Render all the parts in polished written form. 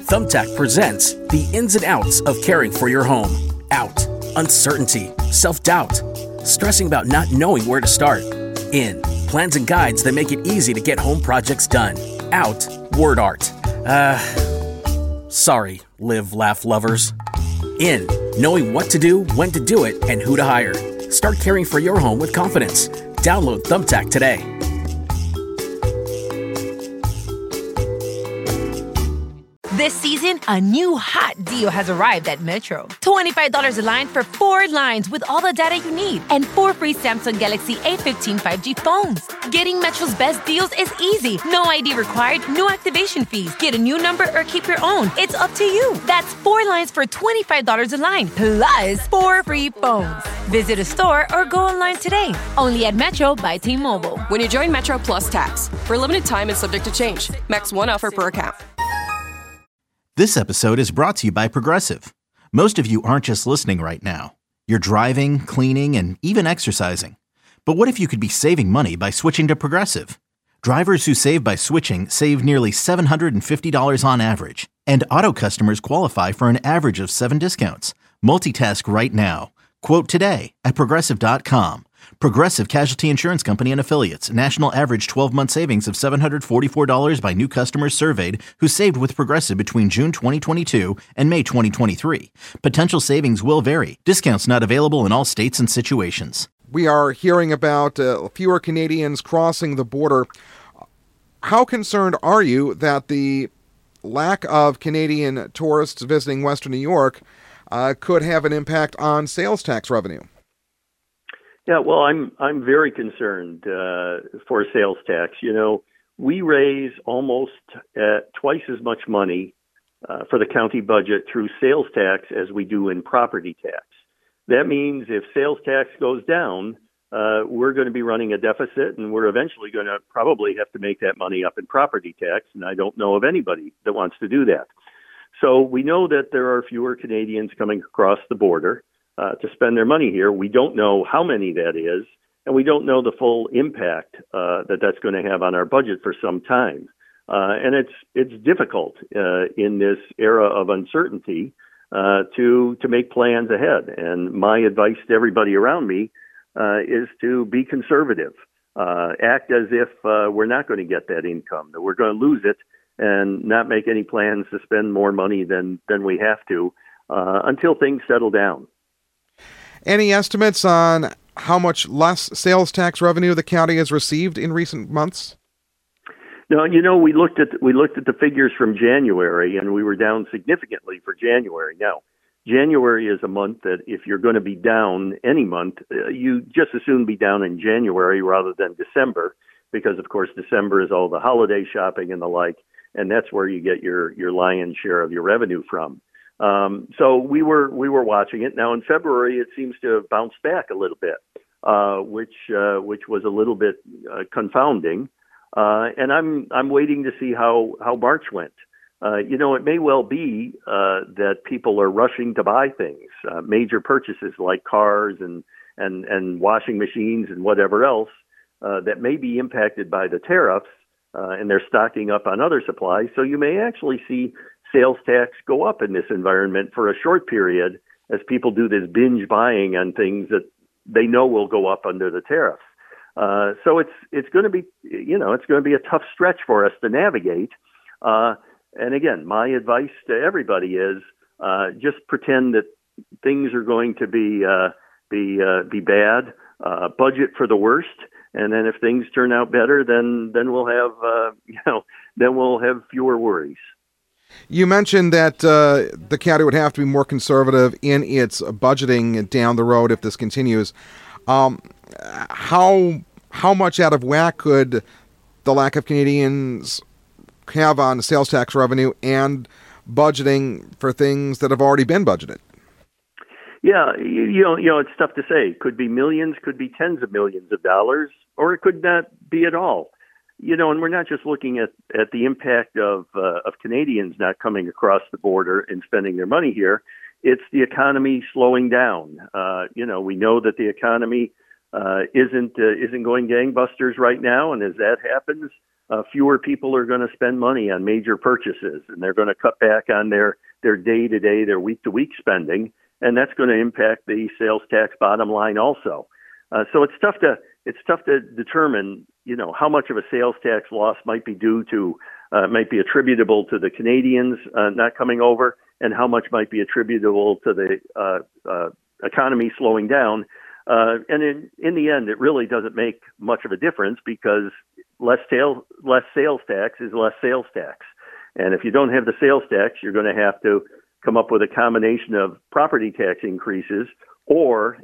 Thumbtack presents the ins and outs of caring for your home. Out, uncertainty, self-doubt, stressing about not knowing where to start. In, plans and guides that make it easy to get home projects done. Out, word art. Sorry, live, laugh lovers. In, knowing what to do, when to do it, and who to hire. Start caring for your home with confidence. Download Thumbtack today. This season, a new hot deal has arrived at Metro. $25 a line for 4 lines with all the data you need and 4 free Samsung Galaxy A15 5G phones. Getting Metro's best deals is easy. No ID required, no activation fees. Get a new number or keep your own. It's up to you. That's 4 lines for $25 a line, plus 4 free phones. Visit a store or go online today. Only at Metro by T-Mobile. When you join Metro Plus Tax. For a limited time and subject to change. Max 1 offer per account. This episode is brought to you by Progressive. Most of you aren't just listening right now. You're driving, cleaning, and even exercising. But what if you could be saving money by switching to Progressive? Drivers who save by switching save nearly $750 on average. And auto customers qualify for an average of 7 discounts. Multitask right now. Quote today at Progressive.com. Progressive Casualty Insurance Company and Affiliates. National average 12-month savings of $744 by new customers surveyed who saved with Progressive between June 2022 and May 2023. Potential savings will vary. Discounts not available in all states and situations. We are hearing about fewer Canadians crossing the border. How concerned are you that the lack of Canadian tourists visiting Western New York could have an impact on sales tax revenue? Yeah, well, I'm very concerned for sales tax. You know, we raise almost twice as much money for the county budget through sales tax as we do in property tax. That means if sales tax goes down, we're going to be running a deficit, and we're eventually going to probably have to make that money up in property tax, and I don't know of anybody that wants to do that. So we know that there are fewer Canadians coming across the border to spend their money here. We don't know how many that is, and we don't know the full impact that that's going to have on our budget for some time. And it's difficult in this era of uncertainty to make plans ahead. And my advice to everybody around me is to be conservative, act as if we're not going to get that income, that we're going to lose it, and not make any plans to spend more money than we have to until things settle down. Any estimates on how much less sales tax revenue the county has received in recent months? No, you know, we looked at the figures from January, and we were down significantly for January. Now, January is a month that if you're going to be down any month, you just as soon be down in January rather than December, because of course December is all the holiday shopping and the like, and that's where you get your lion's share of your revenue from. So we were watching it. Now in February, it seems to have bounced back a little bit, which was a little bit confounding. And I'm waiting to see how March went. You know, it may well be that people are rushing to buy things, major purchases like cars and washing machines and whatever else that may be impacted by the tariffs, and they're stocking up on other supplies. So you may actually see sales tax go up in this environment for a short period as people do this binge buying on things that they know will go up under the tariffs. So it's going to be, you know, it's going to be a tough stretch for us to navigate. And again, my advice to everybody is just pretend that things are going to be bad. Budget for the worst, and then if things turn out better, then we'll have fewer worries. You mentioned that the county would have to be more conservative in its budgeting down the road if this continues. How much out of whack could the lack of Canadians have on sales tax revenue and budgeting for things that have already been budgeted? Yeah, you know, it's tough to say. It could be millions, could be tens of millions of dollars, or it could not be at all. You know, and we're not just looking at the impact of Canadians not coming across the border and spending their money here. It's the economy slowing down. You know, we know that the economy isn't going gangbusters right now, and as that happens, fewer people are going to spend money on major purchases, and they're going to cut back on their day-to-day, their week-to-week spending, and that's going to impact the sales tax bottom line also. So it's tough to determine, how much of a sales tax loss might be might be attributable to the Canadians not coming over, and how much might be attributable to the economy slowing down. And in the end, it really doesn't make much of a difference, because less sales tax is less sales tax. And if you don't have the sales tax, you're going to have to come up with a combination of property tax increases or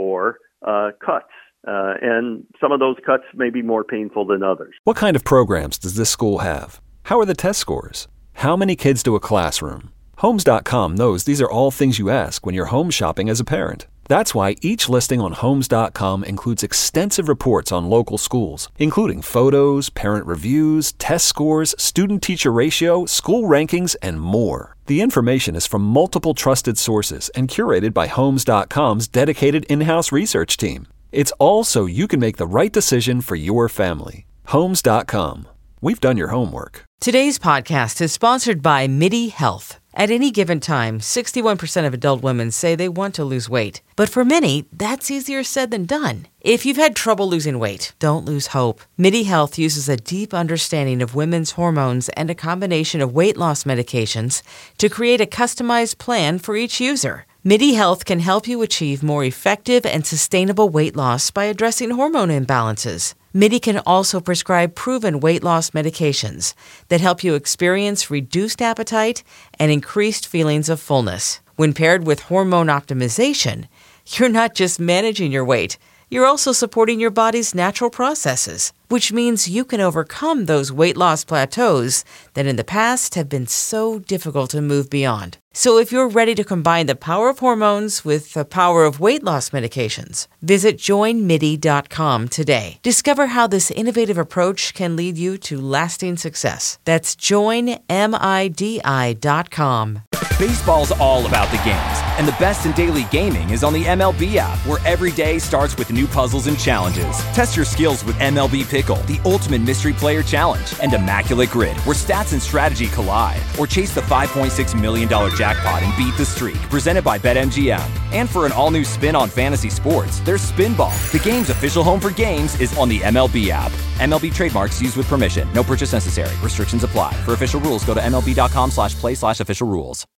cuts. And some of those cuts may be more painful than others. What kind of programs does this school have? How are the test scores? How many kids do a classroom? Homes.com knows these are all things you ask when you're home shopping as a parent. That's why each listing on Homes.com includes extensive reports on local schools, including photos, parent reviews, test scores, student-teacher ratio, school rankings, and more. The information is from multiple trusted sources and curated by Homes.com's dedicated in-house research team. It's all so you can make the right decision for your family. Homes.com. We've done your homework. Today's podcast is sponsored by MIDI Health. At any given time, 61% of adult women say they want to lose weight. But for many, that's easier said than done. If you've had trouble losing weight, don't lose hope. MIDI Health uses a deep understanding of women's hormones and a combination of weight loss medications to create a customized plan for each user. MIDI Health can help you achieve more effective and sustainable weight loss by addressing hormone imbalances. MIDI can also prescribe proven weight loss medications that help you experience reduced appetite and increased feelings of fullness. When paired with hormone optimization, you're not just managing your weight, you're also supporting your body's natural processes, which means you can overcome those weight loss plateaus that in the past have been so difficult to move beyond. So if you're ready to combine the power of hormones with the power of weight loss medications, visit joinmidi.com today. Discover how this innovative approach can lead you to lasting success. That's joinmidi.com. Baseball's all about the games, and the best in daily gaming is on the MLB app, where every day starts with new puzzles and challenges. Test your skills with MLB Pickle, the ultimate mystery player challenge, and Immaculate Grid, where stats and strategy collide. Or chase the $5.6 million jackpot and beat the streak, presented by BetMGM. And for an all-new spin on fantasy sports, there's Spinball. The game's official home for games is on the MLB app. MLB trademarks used with permission. No purchase necessary. Restrictions apply. For official rules, go to MLB.com/play/official rules.